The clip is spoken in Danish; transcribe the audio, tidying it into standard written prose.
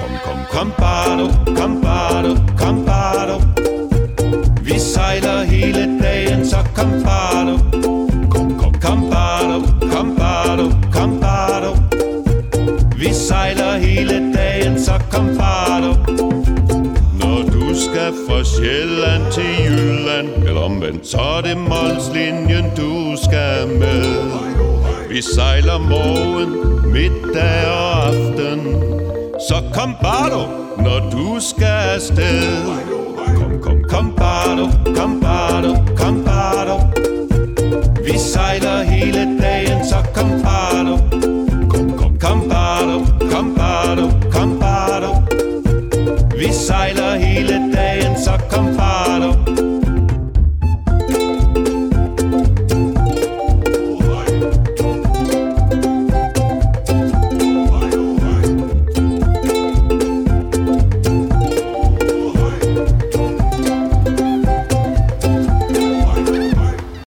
Kom bare du. Vi sejler hele dagen, så kom bare du. Kom bare du. Vi sejler hele dagen, så kom bare du. Når du skal fra Sjælland til Jylland, eller omvendt, så er det Molslinjen, du skal med. Vi sejler morgen, middag og aften, så kom bare du, når du skal afsted. Kom bare du. Vi sejler hele dagen, så kom bare du. Kom bare du. Vi sejler hele dagen, så kom bare du.